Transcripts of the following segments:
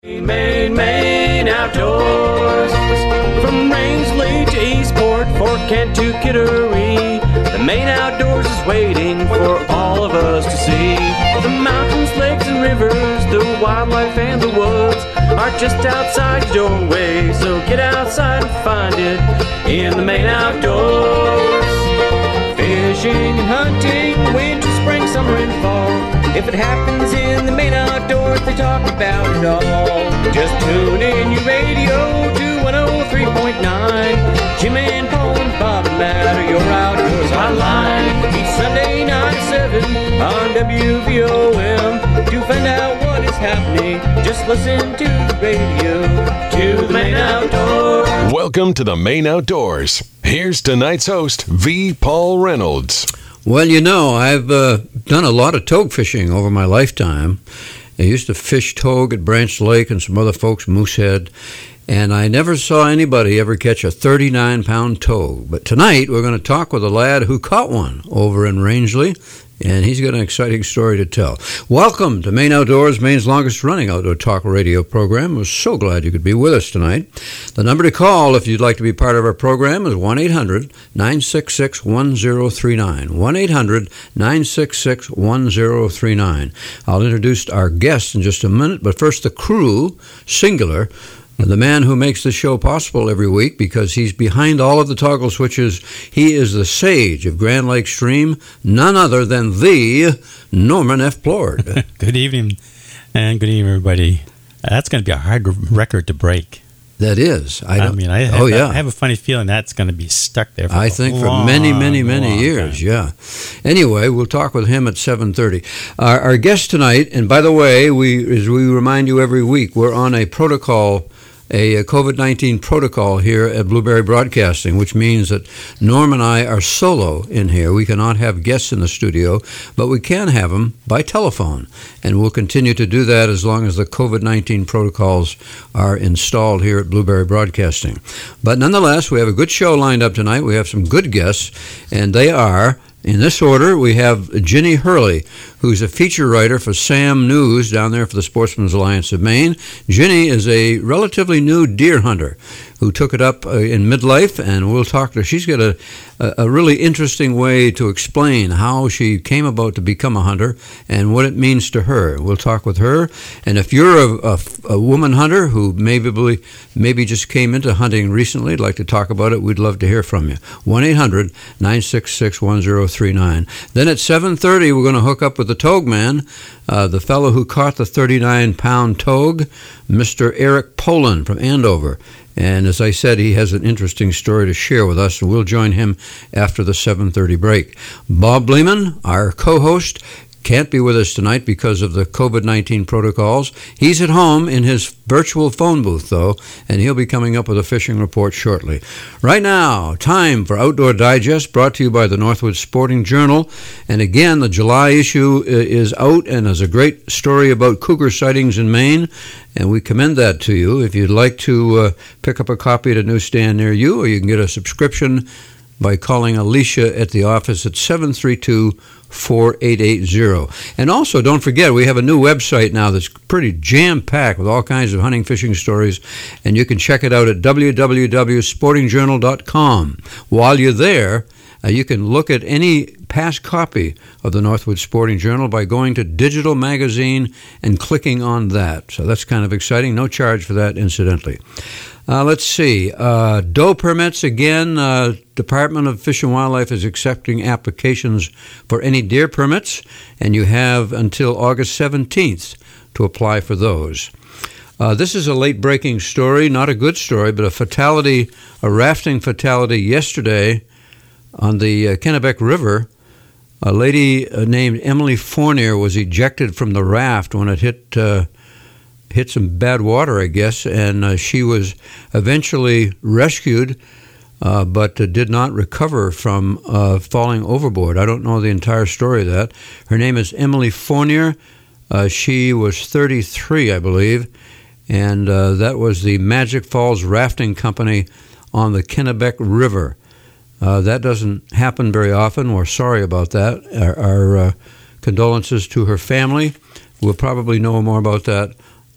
Maine Outdoors. From Rangeley to Eastport, Fort Kent to Kittery, the Maine Outdoors is waiting for all of us to see. The mountains, lakes, and rivers, the wildlife and the woods are just outside your doorway, so get outside and find it in the Maine Outdoors. Fishing and hunting, winter, spring, summer, and fall. If it happens in the Maine Outdoors, they talk about it all. Just tune in your radio to 103.9. Jim and Paul and Bob and Matt are your Outdoors Hotline. Each Sunday night at 7 on WVOM. To find out what is happening, just listen to the radio. To the Maine Outdoors. Welcome to the Maine Outdoors. Here's tonight's host, V. Paul Reynolds. Well, you know, I've done a lot of togue fishing over my lifetime. I used to fish togue at Branch Lake and some other folks, Moosehead, and I never saw anybody ever catch a 39-pound togue. But tonight, we're going to talk with a lad who caught one over in Rangeley, and he's got an exciting story to tell. Welcome to Maine Outdoors, Maine's longest-running outdoor talk radio program. We're so glad you could be with us tonight. The number to call if you'd like to be part of our program is 1-800-966-1039, 1-800-966-1039. I'll introduce our guests in just a minute, but first the crew, singular, the man who makes the show possible every week because he's behind all of the toggle switches. He is the sage of Grand Lake Stream, none other than the Norman F. Plord. Good evening, and good evening, everybody. That's going to be a hard record to break. That is. I have a funny feeling that's going to be stuck there for many, many years, time. Yeah. Anyway, we'll talk with him at 7:30. Our guest tonight, and by the way, as we remind you every week, we're on a protocol, a COVID-19 protocol here at Blueberry Broadcasting, which means that Norm and I are solo in here. We cannot have guests in the studio, but we can have them by telephone, and we'll continue to do that as long as the COVID-19 protocols are installed here at Blueberry Broadcasting. But nonetheless, we have a good show lined up tonight. We have some good guests, and they are, in this order, we have Ginny Hurley, who's a feature writer for Sam News down there for the Sportsman's Alliance of Maine. Ginny is a relatively new deer hunter who took it up in midlife, and we'll talk to her. She's got a really interesting way to explain how she came about to become a hunter and what it means to her. We'll talk with her. And if you're a woman hunter who maybe just came into hunting recently, like to talk about it, we'd love to hear from you. 1-800-966-1039. Then at 7:30, we're going to hook up with the togue man, the fellow who caught the 39-pound togue, Mr. Eric Poland from Andover. And as I said, he has an interesting story to share with us, and we'll join him after the 7:30 break. Bob Bleeman, our co-host, can't be with us tonight because of the COVID-19 protocols. He's at home in his virtual phone booth, though, and he'll be coming up with a fishing report shortly. Right now, time for Outdoor Digest, brought to you by the Northwood Sporting Journal. And again, the July issue is out, and there's a great story about cougar sightings in Maine, and we commend that to you. If you'd like to pick up a copy at a newsstand near you, or you can get a subscription by calling Alicia at the office at 732-4880. And also, don't forget, we have a new website now that's pretty jam-packed with all kinds of hunting, fishing stories, and you can check it out at www.sportingjournal.com. While you're there, you can look at any past copy of the Northwood Sporting Journal by going to Digital Magazine and clicking on that. So that's kind of exciting. No charge for that, incidentally. Let's see. Doe permits again. Department of Fish and Wildlife is accepting applications for any deer permits, and you have until August 17th to apply for those. This is a late-breaking story, not a good story, but a rafting fatality yesterday on the Kennebec River. A lady named Emily Fournier was ejected from the raft when it hit some bad water, I guess, and she was eventually rescued, but did not recover from falling overboard. I don't know the entire story of that. Her name is Emily Fournier. She was 33, I believe, and that was the Magic Falls Rafting Company on the Kennebec River. That doesn't happen very often. We're sorry about that. Our condolences to her family. We'll probably know more about that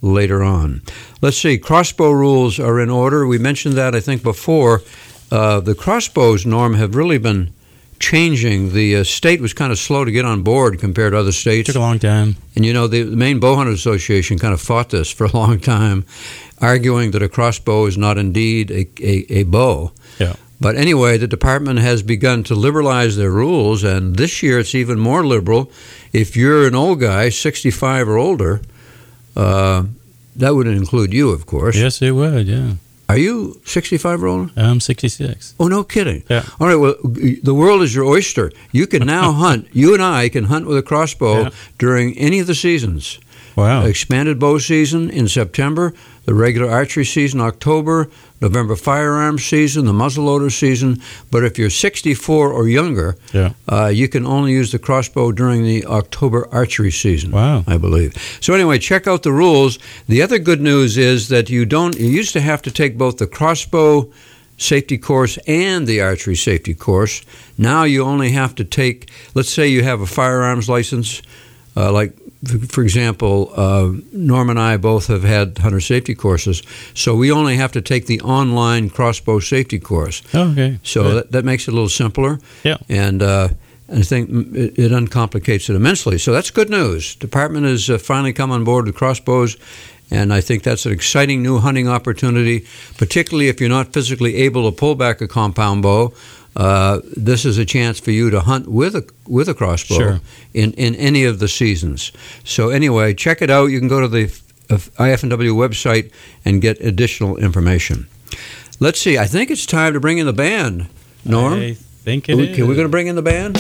later on. Let's see, crossbow rules are in order. We mentioned that, I think, before. The crossbows, Norm, have really been changing. The state was kind of slow to get on board compared to other states. Took a long time. And, the Maine Bowhunters Association kind of fought this for a long time, arguing that a crossbow is not indeed a bow. Yeah. But anyway, the department has begun to liberalize their rules, and this year it's even more liberal. If you're an old guy, 65 or older, that would include you, of course. Yes, it would, yeah. Are you 65 or older? I'm 66. Oh, no kidding. Yeah. All right, well, the world is your oyster. You can now hunt. You and I can hunt with a crossbow during any of the seasons. Wow. Expanded bow season in September, the regular archery season October, November firearms season, the muzzleloader season. But if you're 64 or younger, you can only use the crossbow during the October archery season. Wow. I believe. So anyway, check out the rules. The other good news is that you used to have to take both the crossbow safety course and the archery safety course. Now you only have to take, let's say you have a firearms license, for example, Norm and I both have had hunter safety courses, so we only have to take the online crossbow safety course. Okay. So that makes it a little simpler. Yeah. And I think it uncomplicates it immensely. So that's good news. Department has finally come on board with crossbows, and I think that's an exciting new hunting opportunity, particularly if you're not physically able to pull back a compound bow. This is a chance for you to hunt with a crossbow in any of the seasons. So anyway, check it out. You can go to the IF&W website and get additional information. Let's see. I think it's time to bring in the band. Norm? I think it is. Are we going to bring in the band?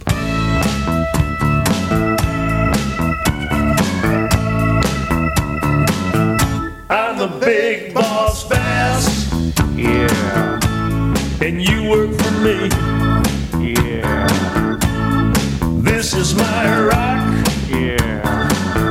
I'm the big boss Bass. Yeah. And you work for me. Yeah. This is my rock. Yeah.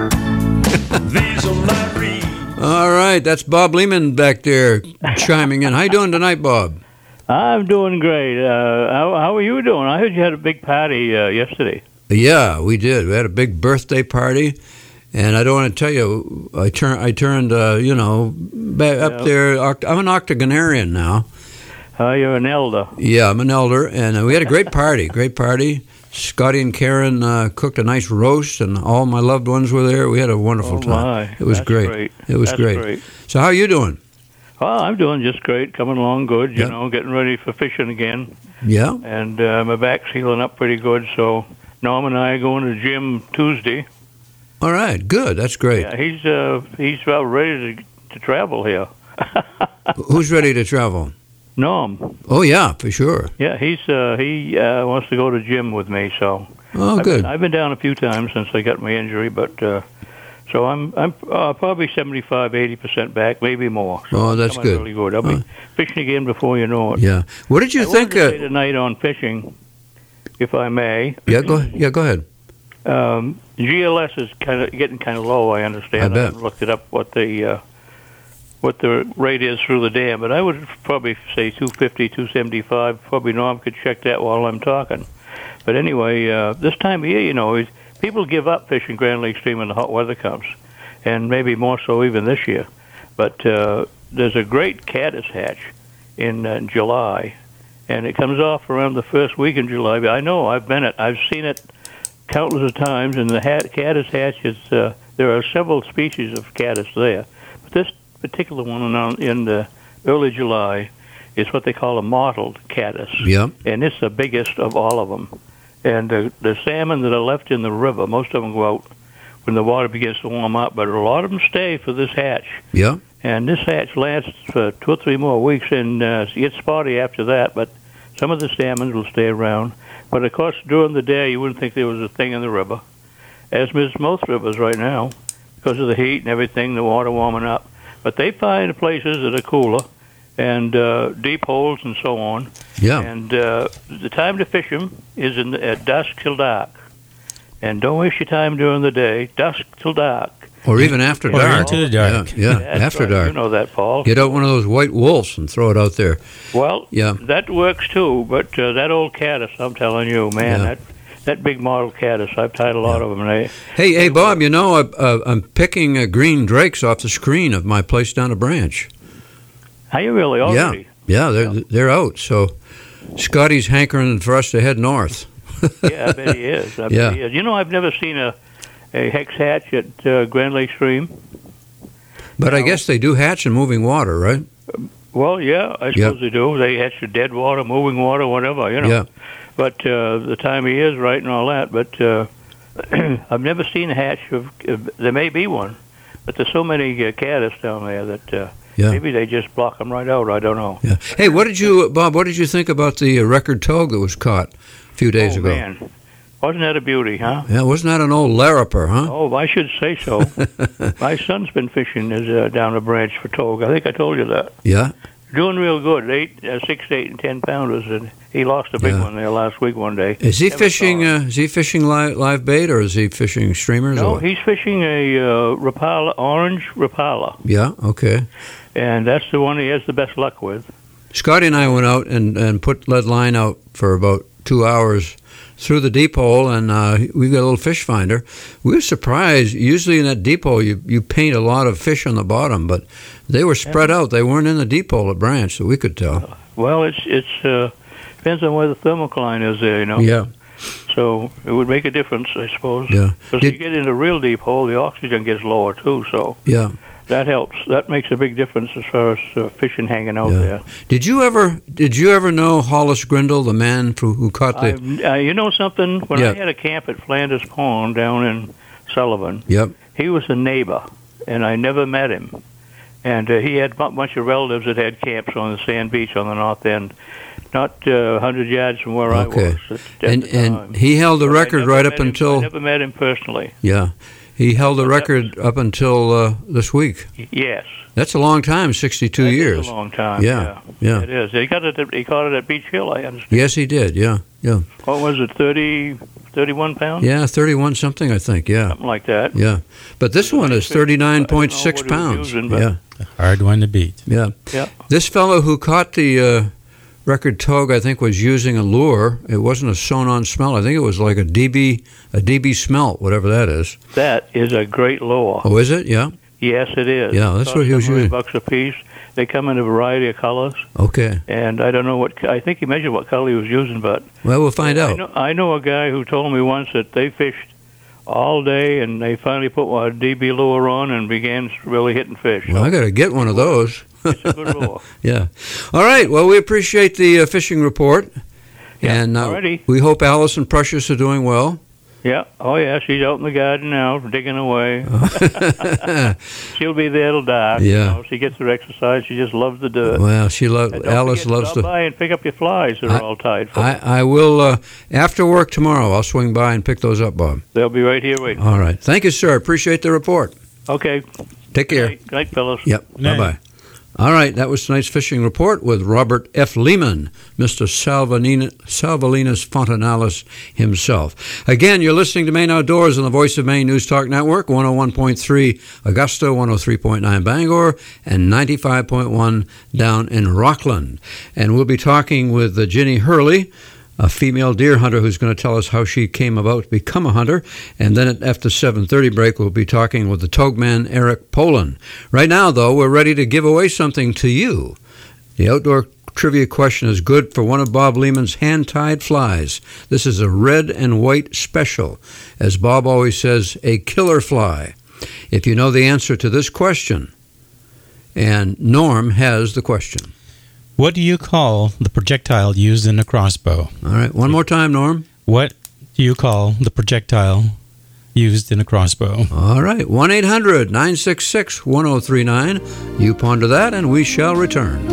These are my reeds. All right, that's Bob Lehman back there chiming in. How you doing tonight, Bob? I'm doing great. How are you doing? I heard you had a big party yesterday. Yeah, we did. We had a big birthday party, and I don't want to tell you, I turned, back up there. I'm an octogenarian now. You're an elder. Yeah, I'm an elder, and we had a great party. Scotty and Karen cooked a nice roast, and all my loved ones were there. We had a wonderful time. My. It was That's great. It was That's great. So how are you doing? Well, I'm doing just great, coming along good, getting ready for fishing again. Yeah. And my back's healing up pretty good, so Norm and I are going to the gym Tuesday. All right, good. That's great. Yeah, he's about ready to travel here. Who's ready to travel? Norm. Oh, yeah, for sure. Yeah, he wants to go to the gym with me, so. Oh, good. I've been down a few times since I got my injury, but so I'm probably 75-80% back, maybe more. So oh, that's good. Really good. I'll be fishing again before you know it. Yeah. What did you think? I wanted to say tonight on fishing, if I may. Yeah, go ahead. GLS is getting kind of low. I understand. I bet. haven't looked it up what the rate is through the dam, but I would probably say 250, 275. Probably Norm could check that while I'm talking. But anyway, this time of year, people give up fishing Grand Lake Stream when the hot weather comes, and maybe more so even this year. But there's a great caddis hatch in July, and it comes off around the first week in July. I know, I've seen it countless of times, and the caddis hatch is, there are several species of caddis there. But this particular one in the early July is what they call a mottled caddis. Yep. And it's the biggest of all of them. And the salmon that are left in the river, most of them go out when the water begins to warm up, but a lot of them stay for this hatch. Yeah. And this hatch lasts for 2 or 3 more weeks, and it gets spotty after that, but some of the salmon will stay around. But, of course, during the day, you wouldn't think there was a thing in the river, as is most rivers right now, because of the heat and everything, the water warming up. But they find places that are cooler and deep holes and so on. Yeah. And the time to fish them is at dusk till dark. And don't waste your time during the day, dusk till dark. Or even after Or dark. into the dark. Yeah, That's after right. dark. You know that, Paul. Get out one of those white wolves and throw it out there. Well, Yeah. that works too, but that old caddis, I'm telling you, man, Yeah. that big model caddis. I've tied a lot of them. Hey, Bob, you know, I'm picking green drakes off the screen of my place down a branch. Are you really already? Yeah, they're out. So Scotty's hankering for us to head north. Yeah, I bet he is. I bet he is. You know, I've never seen a hex hatch at Grand Lake Stream. But I guess they do hatch in moving water, right? Well, yeah, I suppose they do. They hatch in dead water, moving water, whatever, you know. Yeah. But the time of year is right and all that. But I've never seen a hatch of. There may be one, but there's so many caddis down there that maybe they just block them right out. I don't know. Yeah. Hey, Bob? What did you think about the record togue that was caught a few days ago? Man. Wasn't that a beauty, huh? Yeah, wasn't that an old lariper, huh? Oh, I should say so. My son's been fishing down a branch for togue. I think I told you that. Yeah. Doing real good. 6, 8, and 10 pounders, and he lost a big one there last week one day. Is he fishing? Is he fishing live bait, or is he fishing streamers? No, he's fishing a Rapala, orange Rapala. Yeah. Okay. And that's the one he has the best luck with. Scotty and I went out and put lead line out for about 2 hours through the deep hole, and we got a little fish finder. We were surprised. Usually in that deep hole, you paint a lot of fish on the bottom, but they were spread out. They weren't in the deep hole at Branch, so we could tell. Well, it's depends on where the thermocline is there, you know. Yeah. So it would make a difference, I suppose. Yeah. Because if you get in a real deep hole, the oxygen gets lower too. So yeah. That helps. That makes a big difference as far as fishing hanging out there. Did you ever know Hollis Grindle, the man who caught the? You know something? When I had a camp at Flanders Pond down in Sullivan, he was a neighbor, and I never met him. And he had a bunch of relatives that had camps on the sand beach on the north end, not 100 yards from where I was. And he held the record right up until. I never met him personally. Yeah. He held the record up until this week. Yes. That's a long time, 62 years. That's a long time. Yeah. It is. He caught it at Beach Hill, I understand. Yes, he did. Yeah. What was it, 31 pounds? Yeah, 31 something, I think. Yeah. Something like that. Yeah. But this one is 39.6 pounds. Yeah. Hard one to beat. Yeah. This fellow who caught the record togue, I think, was using a lure. It wasn't a sewn-on smell. I think it was like a DB smelt, whatever that is. That is a great lure. Oh, is it? Yeah. Yes, it is. Yeah, that's what he was using. $100 a piece. They come in a variety of colors. Okay. And I don't know I think he measured what color he was using, but. Well, we'll find out. I know a guy who told me once that they fished all day, and they finally put a DB lure on and began really hitting fish. Well, I got to get one of those. It's a good lure. Yeah. All right. Well, we appreciate the fishing report. Yeah. And we hope Alice and Precious are doing well. Yeah. Oh, yeah. She's out in the garden now, digging away. She'll be there till dark. Yeah. You know, she gets her exercise. She just loves the dirt. Well, Alice loves to. Stop by and pick up your flies that are all tied. I will, after work tomorrow, I'll swing by and pick those up, Bob. They'll be right here waiting. All right. Thank you, sir. Appreciate the report. Okay. Take care. Good night, fellas. Yep. Bye-bye. All right, that was tonight's fishing report with Robert F. Lehman, Mr. Salvalinas Fontanalis himself. Again, you're listening to Maine Outdoors on the Voice of Maine News Talk Network, 101.3 Augusta, 103.9 Bangor, and 95.1 down in Rockland. And we'll be talking with Ginny Hurley, a female deer hunter who's going to tell us how she came about to become a hunter. And then after 7:30 break, we'll be talking with the togue man, Eric Poland. Right now, though, we're ready to give away something to you. The outdoor trivia question is good for one of Bob Lehman's hand-tied flies. This is a red and white special. As Bob always says, a killer fly. If you know the answer to this question, and Norm has the question. What do you call the projectile used in a crossbow? All right, one more time, Norm. What do you call the projectile used in a crossbow? All right, 1-800-966-1039. You ponder that, and we shall return.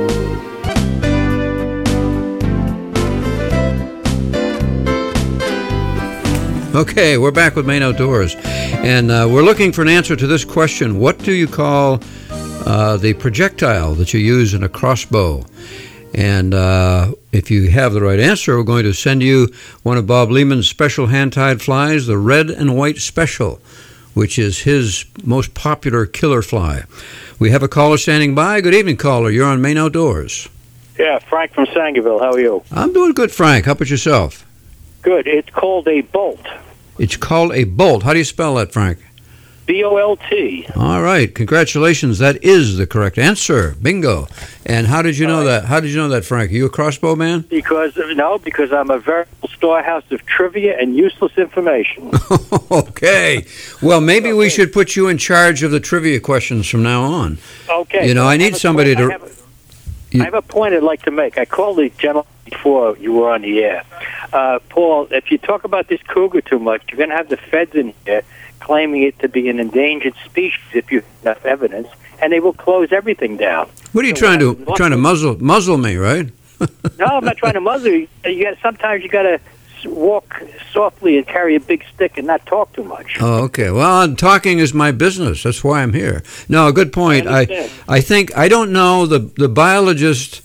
Okay, we're back with Maine Outdoors, and we're looking for an answer to this question. What do you call the projectile that you use in a crossbow? And if you have the right answer, we're going to send you one of Bob Lehman's special hand-tied flies, the red and white special, which is his most popular killer fly. We have a caller standing by. Good evening, caller. You're on Maine Outdoors. Yeah, Frank from Sangerville. How are you? I'm doing good, Frank. How about yourself? Good. It's called a bolt. It's called a bolt. How do you spell that, Frank? B-O-L-T. All right. Congratulations. That is the correct answer. Bingo. And how did you know that? How did you know that, Frank? Are you a crossbow man? Because I'm a veritable storehouse of trivia and useless information. Okay. Well, maybe we should put you in charge of the trivia questions from now on. Okay. You know, I need somebody to... I have a point I'd like to make. I called the gentleman before you were on the air. Paul, if you talk about this cougar too much, you're going to have the feds in here claiming it to be an endangered species if you have enough evidence, and they will close everything down. What are you trying to muzzle me, right? No, I'm not trying to muzzle you. Sometimes you got to walk softly and carry a big stick and not talk too much. Oh, okay. Well, talking is my business. That's why I'm here. No, good point. I think I don't know the biologists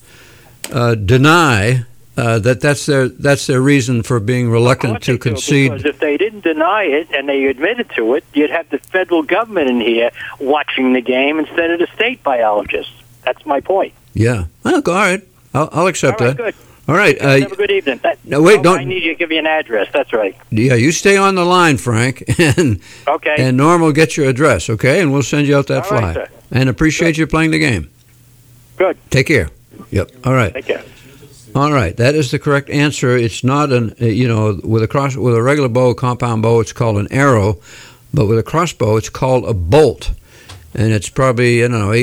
deny that's their reason for being reluctant to concede. Because if they didn't deny it and they admitted to it, you'd have the federal government in here watching the game instead of the state biologists. That's my point. Yeah. Well, all right. I'll accept that. Good. All right. Have a good evening. No, wait, don't. I need you to give you an address. That's right. Yeah, you stay on the line, Frank, and okay. And Norm will get your address, okay? And we'll send you out that all fly. Right, sir. And appreciate you playing the game. Good. Take care. Yep. All right. Take care. All right, that is the correct answer. It's not with a regular bow, compound bow, it's called an arrow, but with a crossbow, it's called a bolt, and it's probably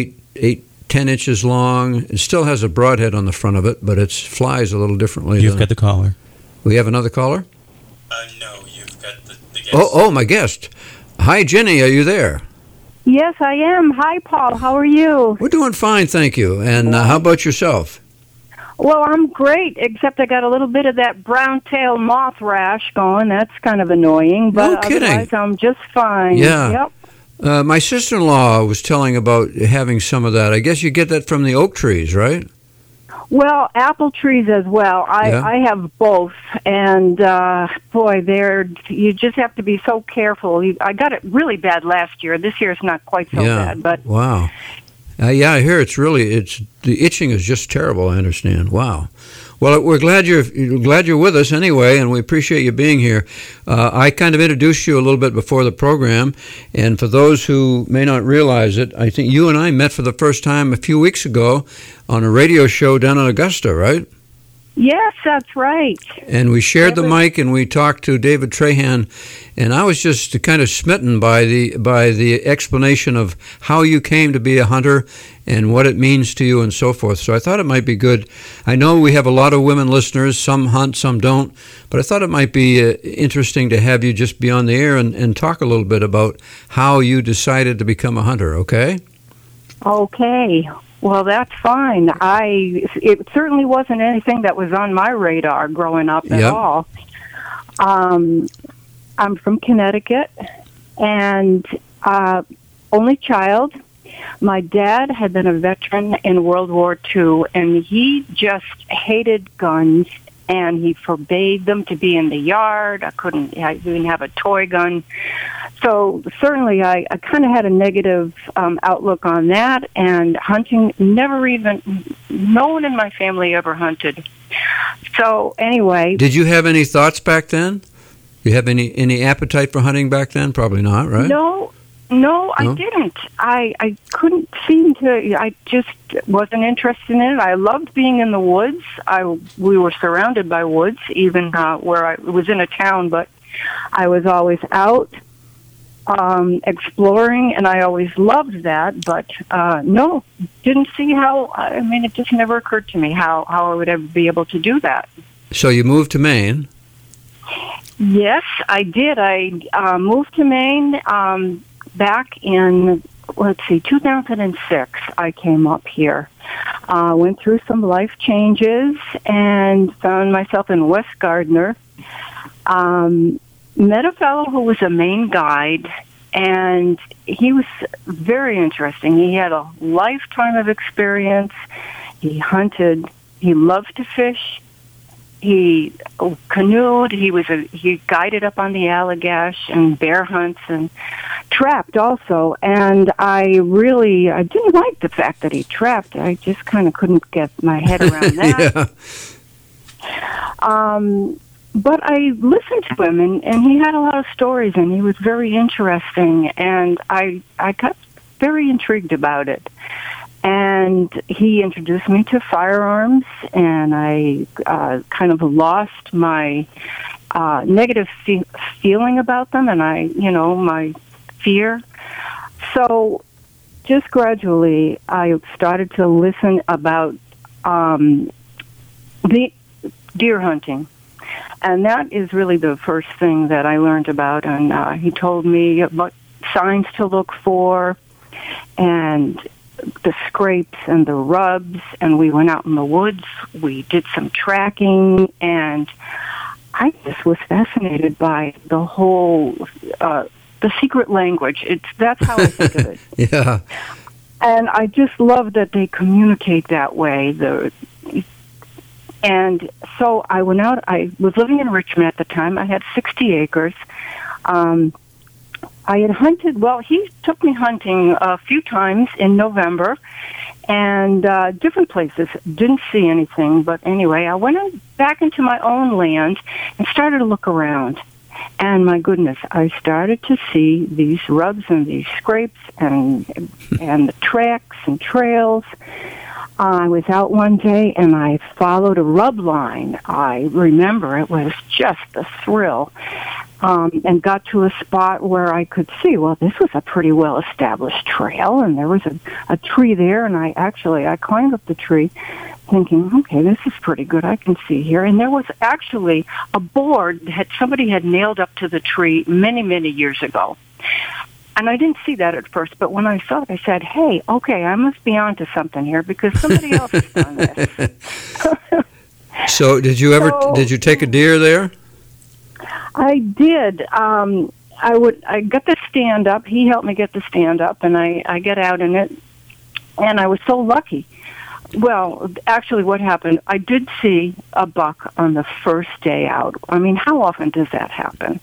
10 inches long. It still has a broadhead on the front of it, but it flies a little differently. You've got the caller. We have another caller. No, you've got the guest. Oh, my guest. Hi, Jenny. Are you there? Yes, I am. Hi, Paul. How are you? We're doing fine, thank you. And how about yourself? Well, I'm great, except I got a little bit of that brown-tail moth rash going. That's kind of annoying, but no kidding. Otherwise I'm just fine. Yeah. Yep. My sister-in-law was telling about having some of that. I guess you get that from the oak trees, right? Well, apple trees as well. I have both, and boy, you just have to be so careful. I got it really bad last year. This year it's not quite so bad, but wow. I hear the itching is just terrible. I understand. Wow. Well, we're glad you're with us anyway, and we appreciate you being here. I kind of introduced you a little bit before the program, and for those who may not realize it, I think you and I met for the first time a few weeks ago on a radio show down in Augusta, right? Yes, that's right. And we shared the mic, and we talked to David Trahan, and I was just kind of smitten by the explanation of how you came to be a hunter and what it means to you and so forth. So I thought it might be good. I know we have a lot of women listeners. Some hunt, some don't. But I thought it might be interesting to have you just be on the air and talk a little bit about how you decided to become a hunter, okay? Okay. Well, that's fine. It certainly wasn't anything that was on my radar growing up at all. I'm from Connecticut, and only child. My dad had been a veteran in World War II, and he just hated guns, and he forbade them to be in the yard. I didn't have a toy gun. So certainly I kind of had a negative outlook on that, and hunting, no one in my family ever hunted. So anyway. Did you have any thoughts back then? You have any appetite for hunting back then? Probably not, right? No, I didn't. I couldn't seem to. I just wasn't interested in it. I loved being in the woods. We were surrounded by woods, even where I was in a town, but I was always out exploring, and I always loved that. But no, didn't see how. I mean, it just never occurred to me how I would ever be able to do that. So you moved to Maine? Yes, I did. I moved to Maine. Back in, 2006, I came up here. Went through some life changes and found myself in West Gardner. Met a fellow who was a Maine guide, and he was very interesting. He had a lifetime of experience. He hunted. He loved to fish. He canoed. He guided up on the Allagash and bear hunts and trapped also. And I didn't like the fact that he trapped. I just kind of couldn't get my head around that. but I listened to him, and he had a lot of stories, and he was very interesting, and I got very intrigued about it. And he introduced me to firearms, and I kind of lost my negative feeling about them, and my fear. So just gradually, I started to listen about the deer hunting. And that is really the first thing that I learned about. And he told me what signs to look for and the scrapes and the rubs. And we went out in the woods. We did some tracking. And I just was fascinated by the whole, the secret language. That's how I think of it. Yeah. And I just love that they communicate that way. And so I went out. I was living in Richmond at the time. I had 60 acres. I had hunted. Well, he took me hunting a few times in November and different places. Didn't see anything. But anyway, I went back into my own land and started to look around. And my goodness, I started to see these rubs and these scrapes and the tracks and trails. I was out one day and I followed a rub line. I remember it was just a thrill. And got to a spot where I could see, well, this was a pretty well-established trail, and there was a tree there, and I climbed up the tree thinking, okay, this is pretty good, I can see here. And there was actually a board that somebody had nailed up to the tree many, many years ago. And I didn't see that at first, but when I saw it, I said, hey, okay, I must be onto something here because somebody else has done this. So did you take a deer there? I did. I got the stand up. He helped me get the stand up, and I get out in it, and I was so lucky. Well, actually, what happened, I did see a buck on the first day out. I mean, how often does that happen?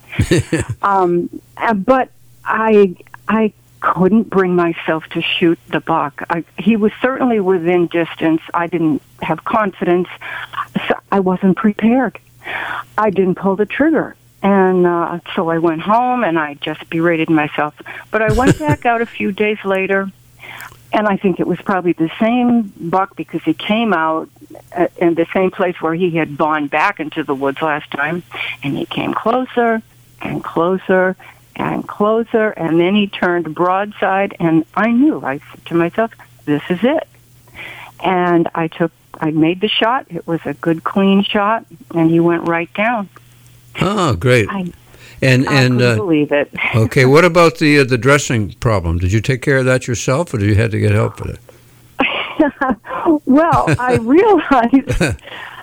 But I couldn't bring myself to shoot the buck. He was certainly within distance. I didn't have confidence. So I wasn't prepared. I didn't pull the trigger. And so I went home, and I just berated myself. But I went back out a few days later, and I think it was probably the same buck because he came out in the same place where he had gone back into the woods last time, and he came closer and closer and closer, and then he turned broadside, and I knew. I said to myself, this is it. And I made the shot. It was a good, clean shot, and he went right down. Oh, great. I couldn't believe it. Okay, what about the dressing problem? Did you take care of that yourself, or did you have to get help with it? Well, I realized,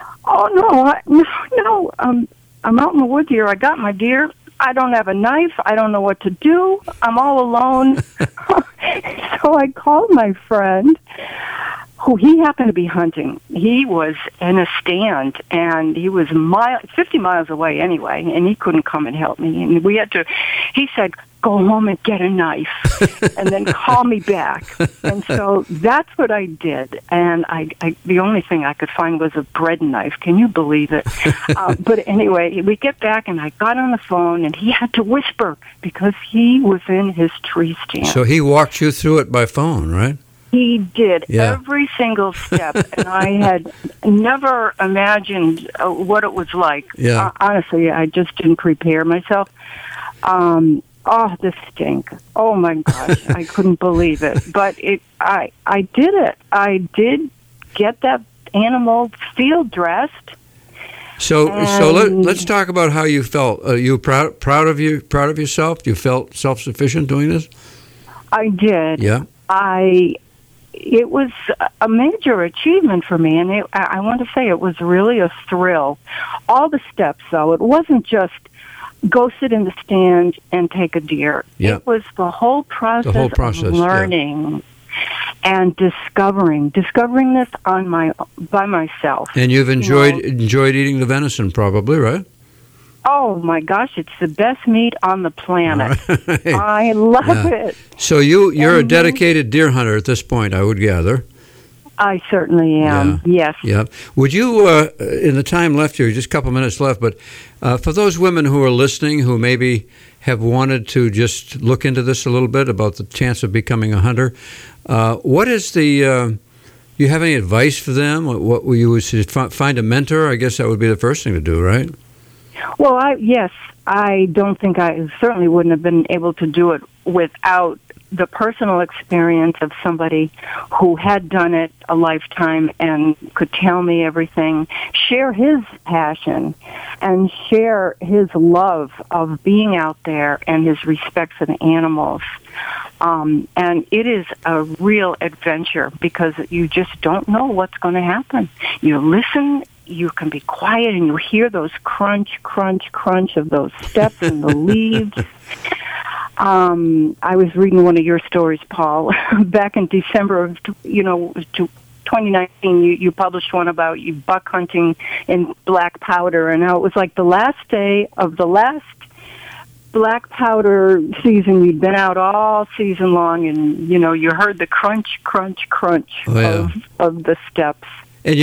no, I'm out in the woods here. I got my deer. I don't have a knife. I don't know what to do. I'm all alone. So I called my friend, who he happened to be hunting. He was in a stand, and he was 50 miles away anyway, and he couldn't come and help me. And he said, go home and get a knife, and then call me back. And so that's what I did. And the only thing I could find was a bread knife. Can you believe it? But anyway, we get back, and I got on the phone, and he had to whisper because he was in his tree stand. So he walked you through it by phone, right? He did every single step, and I had never imagined what it was like. Yeah. Honestly, I just didn't prepare myself. The stink. Oh, my gosh. I couldn't believe it. But I did it. I did get that animal field dressed. So let's talk about how you felt. You proud of yourself? You felt self-sufficient doing this? I did. Yeah. It was a major achievement for me, and I want to say it was really a thrill. All the steps, though, it wasn't just go sit in the stand and take a deer. Yeah. It was the whole process of learning and discovering this by myself. And you've enjoyed eating the venison, probably, right? Oh, my gosh, it's the best meat on the planet. Right. I love it. So you're a dedicated deer hunter at this point, I would gather. I certainly am. Yes. Yeah. Would you, in the time left here, just a couple minutes left, but for those women who are listening who maybe have wanted to just look into this a little bit about the chance of becoming a hunter, what is the? Do you have any advice for them? What you would find a mentor? I guess that would be the first thing to do, right? Well, I don't think I certainly wouldn't have been able to do it without the personal experience of somebody who had done it a lifetime and could tell me everything, share his passion, and share his love of being out there and his respect for the animals. And it is a real adventure because you just don't know what's going to happen. You listen, you can be quiet, and you hear those crunch, crunch, crunch of those steps and the leaves. I was reading one of your stories, Paul, back in December of 2019. You published one about you buck hunting in black powder, and how it was like the last day of the last black powder season. You'd been out all season long, and you heard the crunch, crunch, crunch of the steps. And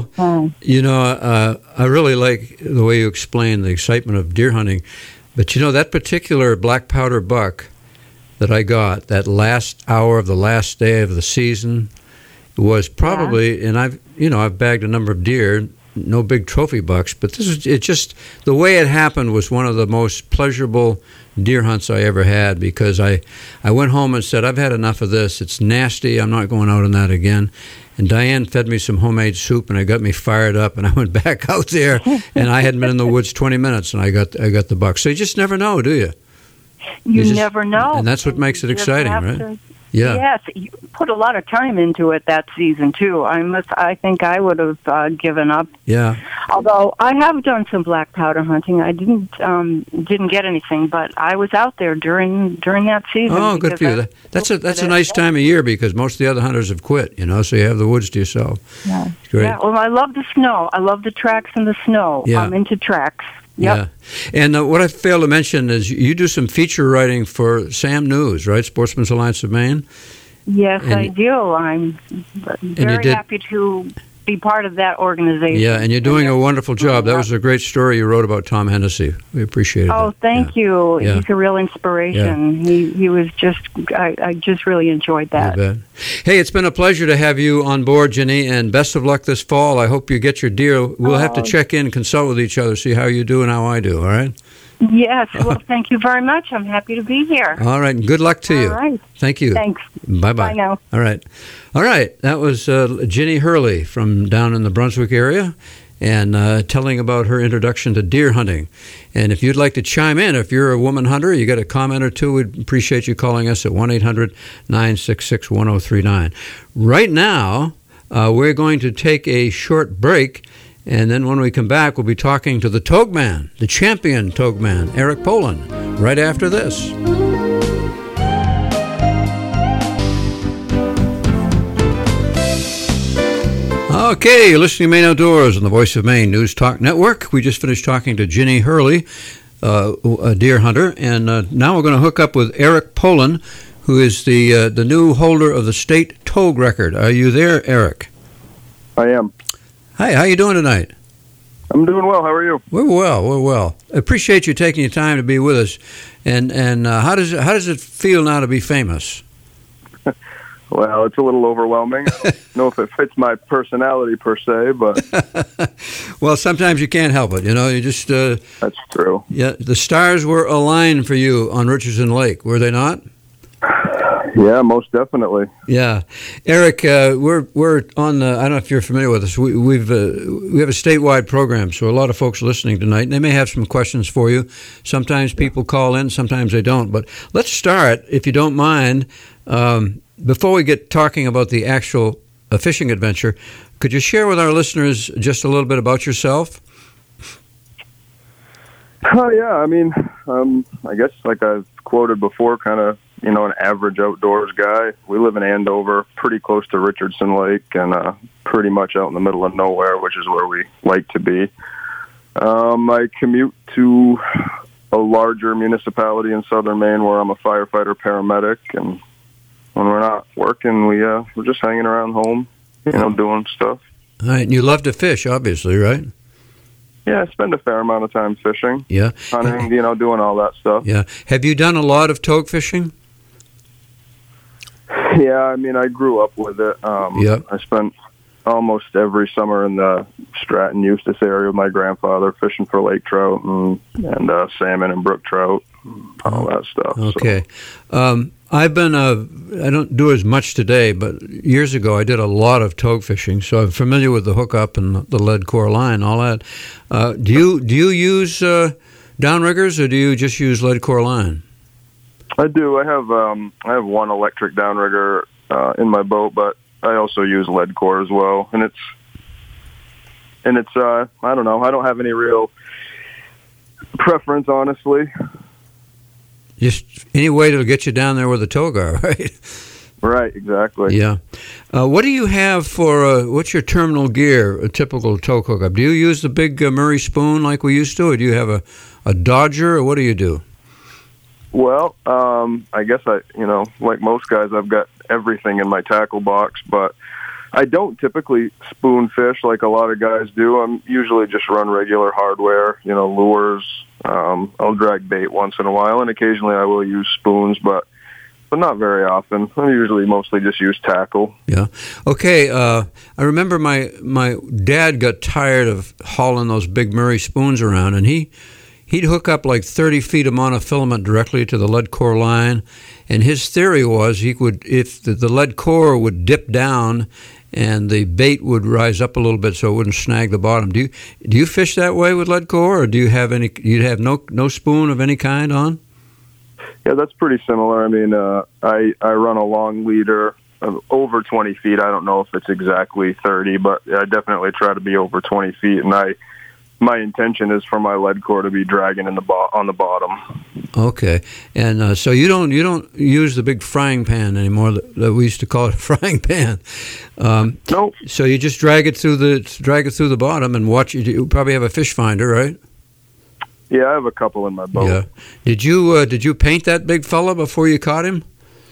I really like the way you explain the excitement of deer hunting. But that particular black powder buck that I got, that last hour of the last day of the season, was probably, and I've bagged a number of deer, no big trophy bucks, but the way it happened was one of the most pleasurable deer hunts I ever had, because I went home and said, I've had enough of this. It's nasty. I'm not going out on that again. And Diane fed me some homemade soup, and it got me fired up. And I went back out there, and I hadn't been in the woods 20 minutes, and I got the buck. So you just never know, do you? You never know, and that's what makes it exciting, right? Yes, you put a lot of time into it that season too. I think I would have given up. Yeah. Although I have done some black powder hunting, I didn't get anything, but I was out there during that season. Oh, good for you. That's a nice time of year because most of the other hunters have quit. So you have the woods to yourself. Yeah. Great. Yeah. Well, I love the snow. I love the tracks in the snow. Yeah. I'm into tracks. Yep. Yeah, and what I failed to mention is you do some feature writing for SAM News, right? Sportsmen's Alliance of Maine. Yes, I do. I'm very happy to be part of that organization. Yeah, and you're doing a wonderful job. That was a great story you wrote about Tom Hennessy. We appreciate it. Oh, thank you. Yeah. He's a real inspiration. Yeah. He was just, I just really enjoyed that. You bet. Hey, it's been a pleasure to have you on board, Jenny, and best of luck this fall. I hope you get your deer. We'll have to check in, consult with each other, see how you do and how I do, all right? Yes, well, thank you very much. I'm happy to be here. All right, and good luck to you. All right. Thank you. Thanks. Bye-bye. Bye now. All right. That was Jenny Hurley from down in the Brunswick area, and telling about her introduction to deer hunting. And if you'd like to chime in, if you're a woman hunter, you got a comment or two, we'd appreciate you calling us at 1-800-966-1039. Right now, we're going to take a short break. And then when we come back, we'll be talking to the Togeman, the champion Togeman, Eric Poland, right after this. Okay, you're listening to Maine Outdoors on the Voice of Maine News Talk Network. We just finished talking to Jenny Hurley, a deer hunter, and now we're going to hook up with Eric Poland, who is the new holder of the state togue record. Are you there, Eric? I am. Hi, how you doing tonight? I'm doing well. How are you? We're well. I appreciate you taking your time to be with us. And how does it feel now to be famous? Well, it's a little overwhelming. I don't know if it fits my personality per se, but well, sometimes you can't help it. You just that's true. Yeah, the stars were aligned for you on Richardson Lake, were they not? Yeah, most definitely. Yeah, Eric, we're on the. I don't know if you're familiar with us. We have a statewide program, so a lot of folks listening tonight, and they may have some questions for you. Sometimes people call in, sometimes they don't. But let's start, if you don't mind, before we get talking about the actual fishing adventure. Could you share with our listeners just a little bit about yourself? Oh yeah, I mean, I guess like I've quoted before, kind of. An average outdoors guy. We live in Andover, pretty close to Richardson Lake, and pretty much out in the middle of nowhere, which is where we like to be. I commute to a larger municipality in southern Maine where I'm a firefighter paramedic, and when we're not working, we're just hanging around home, doing stuff. All right, and you love to fish, obviously, right? Yeah, I spend a fair amount of time fishing. Yeah. Hunting, doing all that stuff. Yeah. Have you done a lot of togue fishing? Yeah, I mean, I grew up with it. I spent almost every summer in the Stratton, Eustis area with my grandfather fishing for lake trout and salmon and brook trout, all that stuff. Okay. So. I've been, I don't do as much today, but years ago I did a lot of togue fishing, so I'm familiar with the hookup and the lead core line, all that. Do you use downriggers, or do you just use lead core line? I do. I have one electric downrigger in my boat, but I also use lead core as well, and it's I don't know. I don't have any real preference, honestly. Just any way to get you down there with a tow gar, right? Right, exactly. Yeah. What do you have for, what's your terminal gear, a typical tow hookup? Do you use the big Murray spoon like we used to, or do you have a Dodger, or what do you do? Well, I guess like most guys, I've got everything in my tackle box, but I don't typically spoon fish like a lot of guys do. I'm usually just run regular hardware, lures. I'll drag bait once in a while, and occasionally I will use spoons, but not very often. I usually mostly just use tackle. Yeah. Okay. I remember my dad got tired of hauling those big Murray spoons around, and he'd hook up like 30 feet of monofilament directly to the lead core line, and his theory was if the lead core would dip down and the bait would rise up a little bit so it wouldn't snag the bottom. Do you fish that way with lead core, or do you have no spoon of any kind on? Yeah, that's pretty similar. I mean, I run a long leader of over 20 feet. I don't know if it's exactly 30, but I definitely try to be over 20 feet, and my intention is for my lead core to be dragging on the bottom. Okay, and so you don't use the big frying pan anymore that we used to call it a frying pan. Nope. So you just drag it through the bottom and watch. You probably have a fish finder, right? Yeah, I have a couple in my boat. Yeah. Did you paint that big fella before you caught him?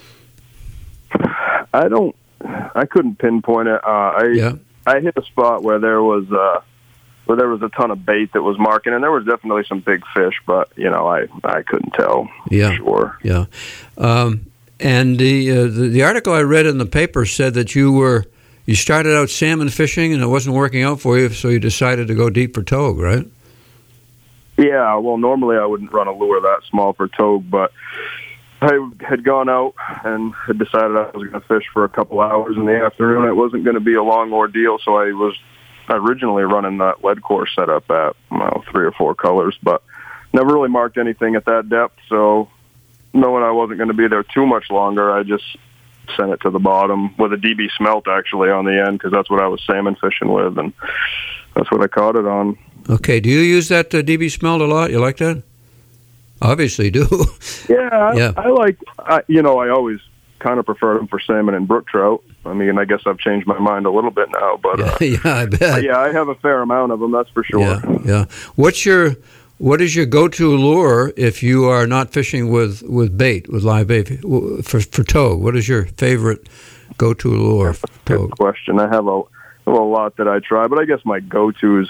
I couldn't pinpoint it. I hit a spot where there was a ton of bait that was marking, and there was definitely some big fish, but I couldn't tell. Yeah, sure. Yeah, and the article I read in the paper said that you started out salmon fishing and it wasn't working out for you, so you decided to go deep for togue, right? Yeah. Well, normally I wouldn't run a lure that small for togue, but I had gone out and had decided I was going to fish for a couple hours in the afternoon. It wasn't going to be a long ordeal, so I was originally running that lead core setup at 3 or 4 colors, but never really marked anything at that depth. So knowing I wasn't going to be there too much longer, I just sent it to the bottom with a DB smelt actually on the end, because that's what I was salmon fishing with, and that's what I caught it on. Okay. Do you use that DB smelt a lot? You like that? Obviously you do. Yeah. I always kind of prefer them for salmon and brook trout. I mean, I guess I've changed my mind a little bit now, but I bet. Yeah, I have a fair amount of them, that's for sure. Yeah. What is your go-to lure if you are not fishing with bait, with live bait for togue? What is your favorite go-to lure? That's a good question. I have a lot that I try, but I guess my go-to is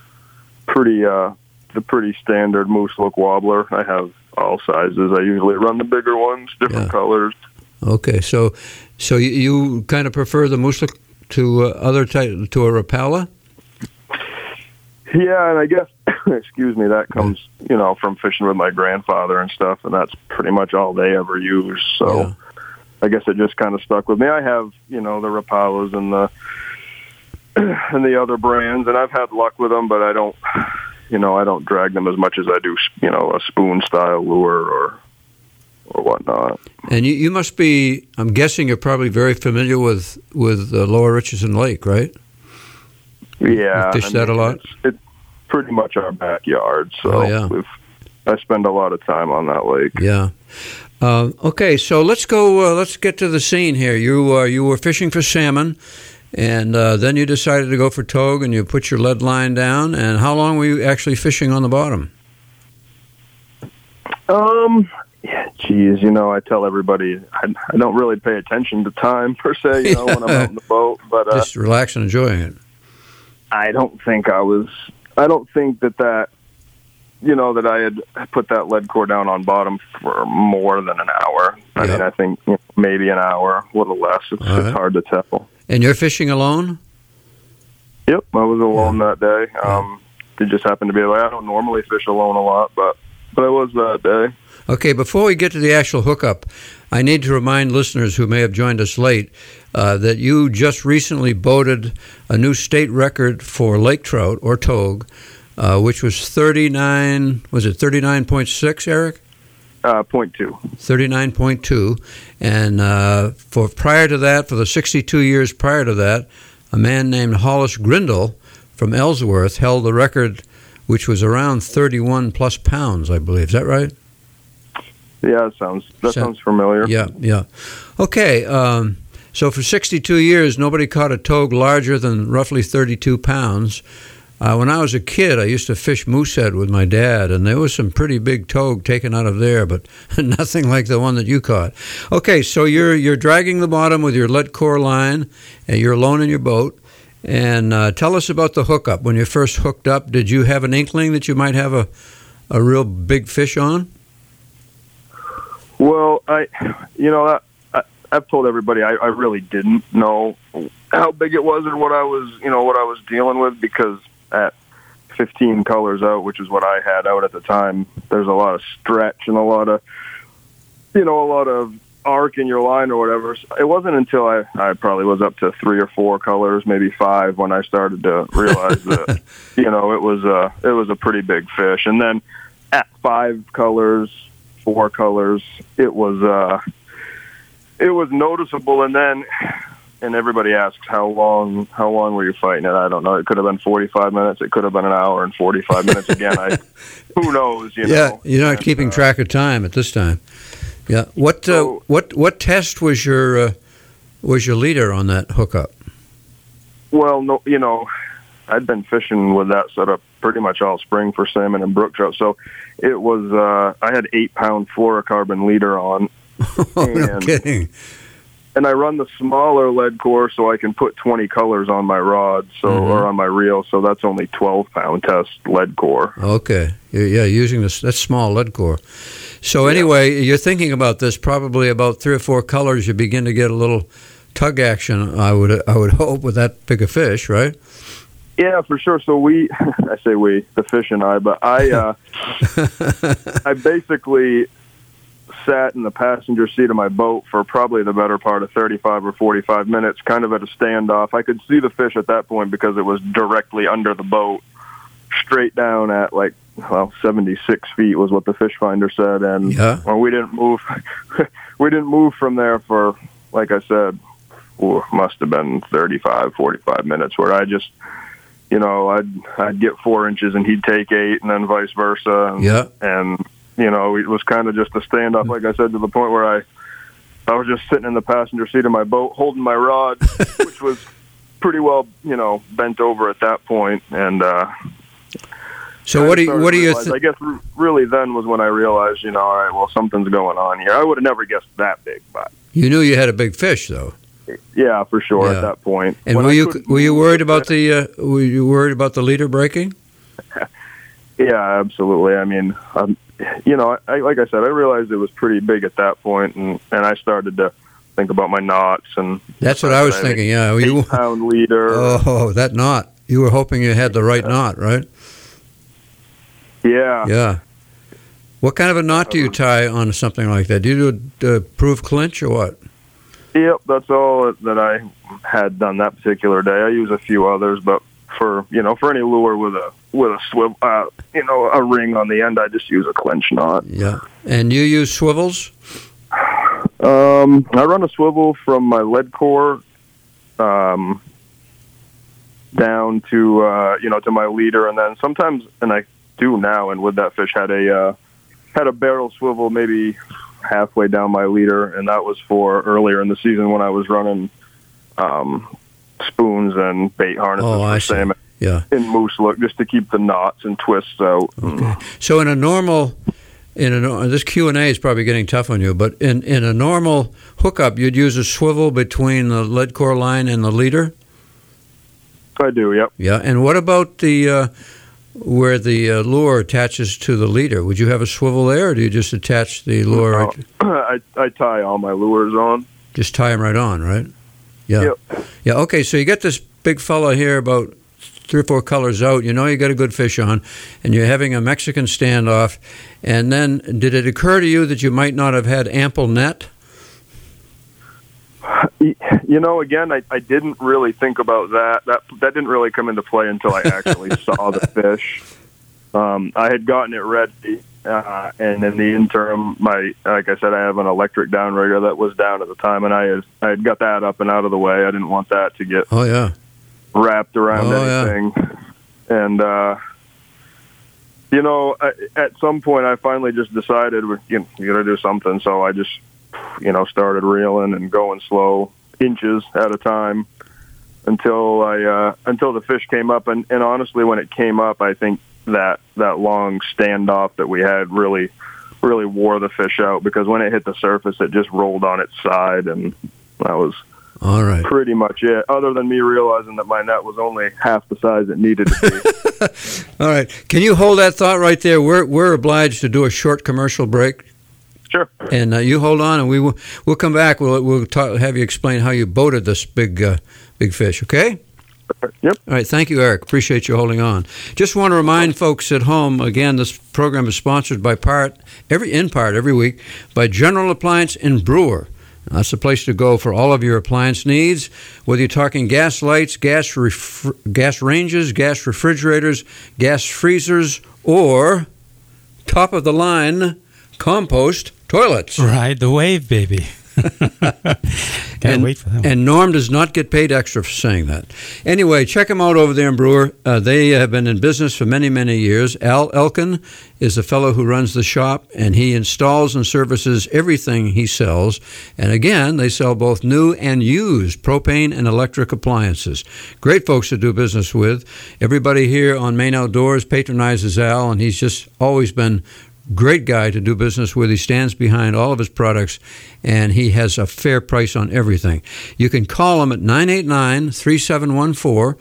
the pretty standard moose look wobbler. I have all sizes. I usually run the bigger ones, different colors. Okay, so you kind of prefer the moose look to a Rapala? Yeah, and I guess excuse me, that comes from fishing with my grandfather and stuff, and that's pretty much all they ever use. So I guess it just kind of stuck with me. I have the Rapalas and the other brands, and I've had luck with them, but I don't drag them as much as I do a spoon style lure or whatnot. And you must be, I'm guessing you're probably very familiar with Lower Richardson Lake, right? Yeah. You fish that a lot? It's pretty much our backyard, so I spend a lot of time on that lake. Yeah. Okay, so let's go, let's get to the scene here. You were fishing for salmon, and then you decided to go for togue, and you put your lead line down, and how long were you actually fishing on the bottom? geez, I tell everybody I don't really pay attention to time per se, when I'm out in the boat, but just relax and enjoying it. I don't think that that I had put that lead core down on bottom for more than an hour. I mean, I think maybe an hour, a little less. It's hard to tell. And you're fishing alone? Yep, I was alone that day. It just happened to be I don't normally fish alone a lot, but I was that day. Okay, before we get to the actual hookup, I need to remind listeners who may have joined us late that you just recently boated a new state record for lake trout or togue, which was 39.6, Eric? 0.2. 39.2. And for prior to that, for the 62 years prior to that, a man named Hollis Grindle from Ellsworth held the record, which was around 31 plus pounds, I believe. Is that right? Yeah, that sounds familiar. Yeah. Okay, so for 62 years, nobody caught a togue larger than roughly 32 pounds. When I was a kid, I used to fish moosehead with my dad, and there was some pretty big togue taken out of there, but nothing like the one that you caught. Okay, so you're dragging the bottom with your lead core line, and you're alone in your boat. And tell us about the hookup. When you first hooked up, did you have an inkling that you might have a real big fish on? Well, I've told everybody I really didn't know how big it was or what I was dealing with, because at 15 colors out, which is what I had out at the time, there's a lot of stretch and a lot of arc in your line or whatever. It wasn't until I probably was up to 3 or 4 colors, maybe 5, when I started to realize that it was a pretty big fish. And then at 5 colors, 4 colors, it was noticeable. And everybody asks, how long were you fighting it? I don't know. It could have been 45 minutes. It could have been an hour and 45 minutes again. Who knows? You're not keeping track of time at this time. Yeah. What test was your leader on that hookup? Well, no, I'd been fishing with that setup pretty much all spring for salmon and brook trout. So it was I had 8-pound fluorocarbon leader on. No kidding. And I run the smaller lead core so I can put 20 colors on my rod, or on my reel. So that's only 12-pound test lead core. Okay. Yeah, using that small lead core. So anyway, you're thinking about this, probably about 3 or 4 colors, you begin to get a little tug action, I would hope, with that big a fish, right? Yeah, for sure. So I say we, the fish and I, but I basically sat in the passenger seat of my boat for probably the better part of 35 or 45 minutes, kind of at a standoff. I could see the fish at that point because it was directly under the boat, straight down at 76 feet was what the fish finder said. And we didn't move. We didn't move from there for, like I said, must have been 35, 45 minutes, where I just, I'd get 4 inches and he'd take 8, and then vice versa. And it was kind of just a standoff, like I said, to the point where I was just sitting in the passenger seat of my boat holding my rod, which was pretty well, bent over at that point. And so what do you think? I guess really then was when I realized, all right, well, something's going on here. I would have never guessed that big, but you knew you had a big fish, though. Yeah, for sure. At that point. And were you worried about the leader breaking? Yeah, absolutely. I mean, like I said, I realized it was pretty big at that point, and I started to think about my knots, and that's what I was thinking. Yeah, 8-pound leader. Oh, that knot! You were hoping you had the right knot, right? Yeah. Yeah. What kind of a knot do you tie on something like that? Do you do a proof clinch or what? Yep, that's all that I had done that particular day. I use a few others, but for any lure with a swivel, a ring on the end, I just use a clinch knot. Yeah. And you use swivels? I run a swivel from my lead core down to to my leader, and then sometimes, and I do now, and with that fish had a barrel swivel maybe halfway down my leader, and that was for earlier in the season when I was running spoons and bait harnesses for salmon. Yeah. In moose look, just to keep the knots and twists out. Okay. So in a normal this Q&A is probably getting tough on you, but in a normal hookup, you'd use a swivel between the lead core line and the leader? I do, yep. Yeah, and what about the where the lure attaches to the leader? Would you have a swivel there, or do you just attach the lure? I tie all my lures on. Just tie them right on, right? Yeah. Yep. Yeah, okay, so you get this big fella here about 3 or 4 colors out. You know you got a good fish on, and you're having a Mexican standoff. And then did it occur to you that you might not have had ample net? You know, again, I didn't really think about that. That didn't really come into play until I actually saw the fish. I had gotten it ready, and in the interim, like I said, I have an electric downrigger that was down at the time, and I had got that up and out of the way. I didn't want that to get wrapped around anything. Yeah. And you know, at some point, I finally just decided you got to do something. So I just started reeling and going slow, inches at a time, until the fish came up. And honestly, when it came up, I think that long standoff that we had really wore the fish out, because when it hit the surface, it just rolled on its side, and that was all right. Pretty much it, other than me realizing that my net was only half the size it needed to be. All right. Can you hold that thought right there? We're obliged to do a short commercial break. Sure. And you hold on, and we'll come back. We'll have you explain how you boated this big fish, okay? Yep. All right. Thank you, Eric. Appreciate you holding on. Just want to remind folks at home, again, this program is sponsored in part every week by General Appliance in Brewer. That's the place to go for all of your appliance needs, whether you're talking gas lights, gas ranges, gas refrigerators, gas freezers, or top-of-the-line compost toilets. Ride the wave, baby. Can't wait for that one. And Norm does not get paid extra for saying that. Anyway, check them out over there in Brewer. They have been in business for many, many years. Al Elkin is the fellow who runs the shop, and he installs and services everything he sells. And again, they sell both new and used propane and electric appliances. Great folks to do business with. Everybody here on Maine Outdoors patronizes Al, and he's just always been great guy to do business with. He stands behind all of his products, and he has a fair price on everything. You can call him at 989-3714,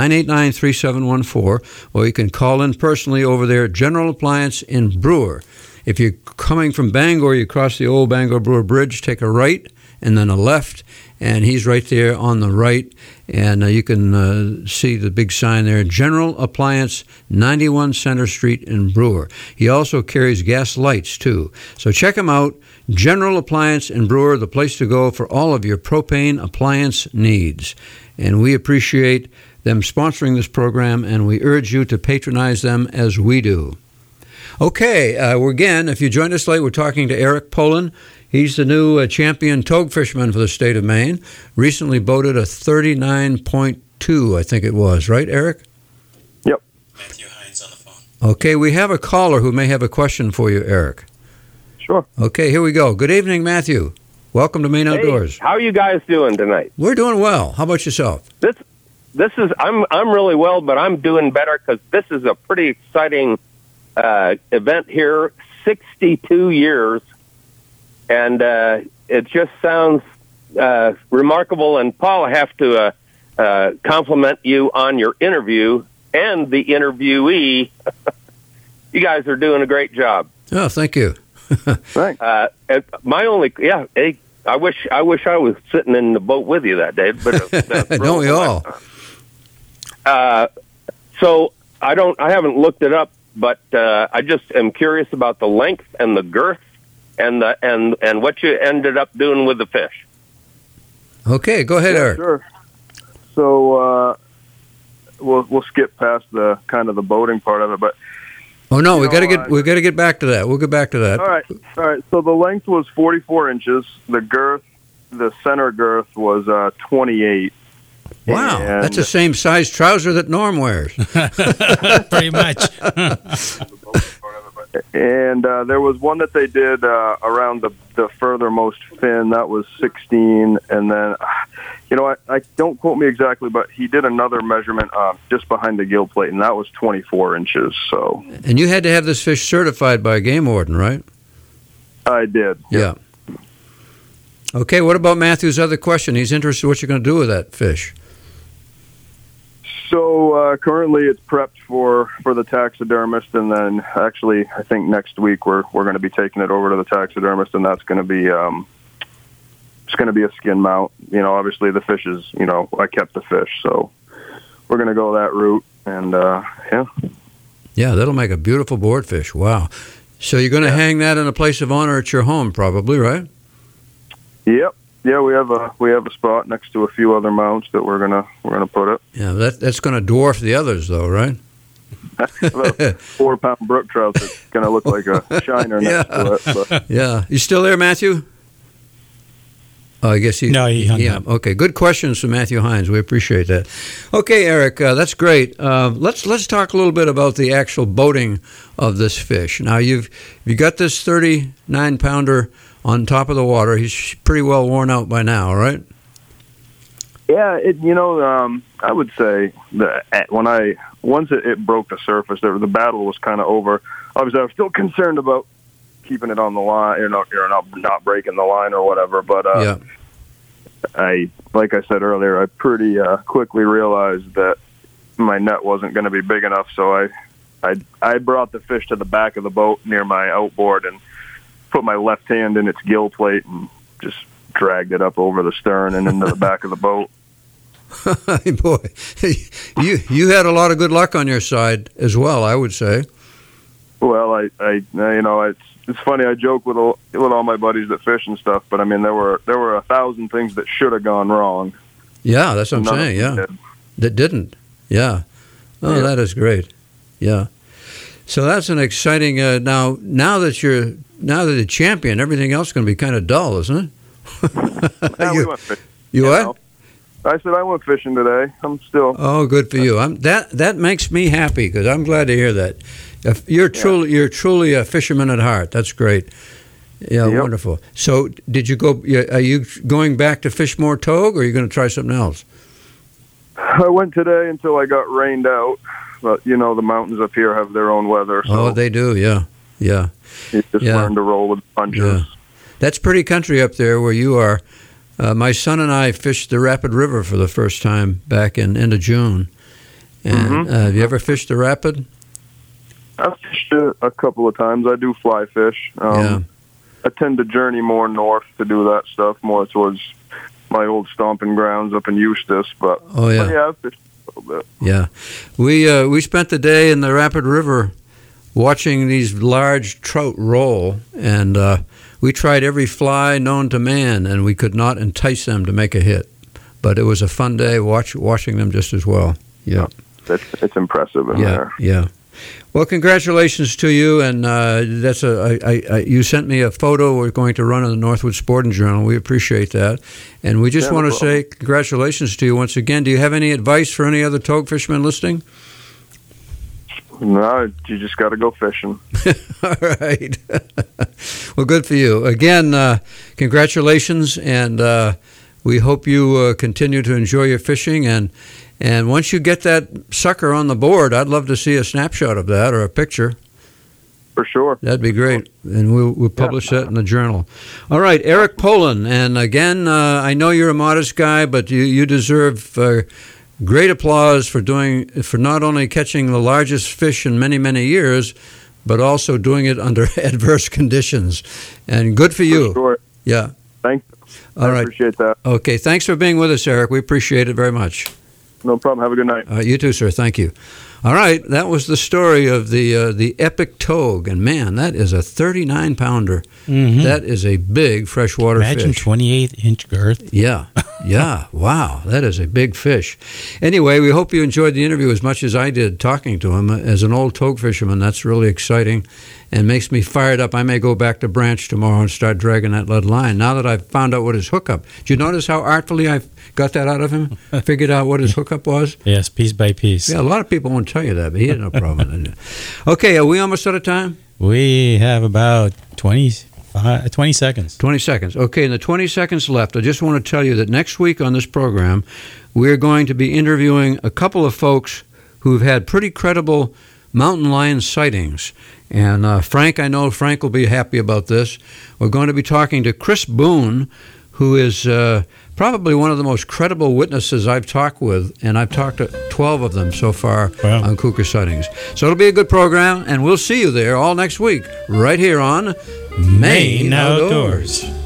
989-3714, or you can call in personally over there at General Appliance in Brewer. If you're coming from Bangor, you cross the old Bangor-Brewer Bridge, take a right and then a left, and he's right there on the right, and you can see the big sign there, General Appliance, 91 Center Street in Brewer. He also carries gas lights, too. So check him out, General Appliance in Brewer, the place to go for all of your propane appliance needs. And we appreciate them sponsoring this program, and we urge you to patronize them as we do. Okay, again, if you joined us late, we're talking to Eric Poland. He's the new champion togue fisherman for the state of Maine. Recently boated a 39.2, I think it was. Right, Eric? Yep. Matthew Hines on the phone. Okay, we have a caller who may have a question for you, Eric. Sure. Okay, here we go. Good evening, Matthew. Welcome to Maine Outdoors. How are you guys doing tonight? We're doing well. How about yourself? This is I'm really well, but I'm doing better because this is a pretty exciting event here. 62 years. And it just sounds remarkable. And, Paul, I have to compliment you on your interview and the interviewee. You guys are doing a great job. Oh, thank you. Thanks. I wish I was sitting in the boat with you that day. But don't we all? So I haven't looked it up, but I just am curious about the length and the girth. And what you ended up doing with the fish. Okay, go ahead, Eric. Sure. So we'll skip past the kind of the boating part of it, but we got to get back to that. We'll get back to that. All right. So the length was 44 inches. The girth, the center girth, was 28. Wow, that's the same size trouser that Norm wears. Pretty much. And there was one that they did around the furthermost fin. That was 16. And then, I don't quote me exactly, but he did another measurement just behind the gill plate, and that was 24 inches. So. And you had to have this fish certified by a game warden, right? I did. Yeah. Okay, what about Matthew's other question? He's interested in what you're going to do with that fish. So currently it's prepped for the taxidermist, and then actually I think next week we're going to be taking it over to the taxidermist, and that's going to be it's going to be a skin mount. Obviously the fish is, I kept the fish, so we're going to go that route, and yeah. Yeah, that'll make a beautiful boardfish. Wow. So you're going to hang that in a place of honor at your home, probably, right? Yep. Yeah, we have a spot next to a few other mounts that we're gonna put it. Yeah, that's going to dwarf the others, though, right? The 4-pound brook trout that's going to look like a shiner next to it. But. Yeah, you still there, Matthew? Oh, I guess he hung up. Okay, good questions from Matthew Hines. We appreciate that. Okay, Eric, that's great. Let's talk a little bit about the actual boating of this fish. Now you got this 39-pounder on top of the water. He's pretty well worn out by now, right? Yeah, I would say that once it broke the surface, the battle was kind of over. Obviously, I was still concerned about keeping it on the line, not breaking the line or whatever. But like I said earlier, I pretty quickly realized that my net wasn't going to be big enough. So I brought the fish to the back of the boat near my outboard and put my left hand in its gill plate and just dragged it up over the stern and into the back of the boat. Boy, you had a lot of good luck on your side as well, I would say. Well, it's funny. I joke with all my buddies that fish and stuff, but I mean there were 1,000 things that should have gone wrong. Yeah, that's what I'm saying. Yeah, that didn't. Yeah. Oh, yeah. That is great. Yeah. So that's an exciting. Now that you're the champion, everything else is going to be kind of dull, isn't it? We went fishing. You what? I said I went fishing today. I'm still. Oh, good for you. That makes me happy because I'm glad to hear that. You're truly a fisherman at heart. That's great. Yeah, yep. Wonderful. So, did you go? Are you going back to fish more togue, or are you going to try something else? I went today until I got rained out. But the mountains up here have their own weather. So oh, they do. Yeah. You just learn to roll with punches. Yeah. That's pretty country up there where you are. My son and I fished the Rapid River for the first time back in end of June. And have you ever fished the Rapid? I've fished it a couple of times. I do fly fish. I tend to journey more north to do that stuff, more towards my old stomping grounds up in Eustis. But I've fished a little bit. Yeah. We spent the day in the Rapid River watching these large trout roll, and we tried every fly known to man, and we could not entice them to make a hit. But it was a fun day watching them just as well. Yeah. It's impressive in there. Yeah. Well, congratulations to you, and you sent me a photo we're going to run in the Northwood Sporting Journal. We appreciate that, and we just want to say congratulations to you once again. Do you have any advice for any other togue fishermen listening? No, you just got to go fishing. All right. Well, good for you. Again, congratulations, and we hope you continue to enjoy your fishing, and once you get that sucker on the board, I'd love to see a snapshot of that or a picture. For sure. That'd be great. And we'll publish that in the journal. All right, Eric Poland. And again, I know you're a modest guy, but you deserve great applause for not only catching the largest fish in many, many years, but also doing it under adverse conditions. And good for you. Sure. Yeah. Thanks. All right. I appreciate that. Okay. Thanks for being with us, Eric. We appreciate it very much. No problem. Have a good night. You too, sir. Thank you. All right, that was the story of the epic togue, and man, that is a 39-pounder. Mm-hmm. That is a big freshwater fish. Imagine 28-inch girth. Yeah, wow, that is a big fish. Anyway, we hope you enjoyed the interview as much as I did talking to him. As an old togue fisherman, that's really exciting and makes me fired up. I may go back to Branch tomorrow and start dragging that lead line. Now that I've found out what his hookup. Did you notice how artfully I got that out of him? Figured out what his hookup was? Yes, piece by piece. Yeah, a lot of people won't tell you that, but he had no problem with it. Okay, are we almost out of time? We have about 20 seconds. 20 seconds. Okay, in the 20 seconds left, I just want to tell you that next week on this program, we're going to be interviewing a couple of folks who've had pretty credible mountain lion sightings. And Frank will be happy about this. We're going to be talking to Chris Boone, who is probably one of the most credible witnesses I've talked with, and I've talked to 12 of them so far on cougar sightings. So it'll be a good program, and we'll see you there all next week, right here on Maine Outdoors.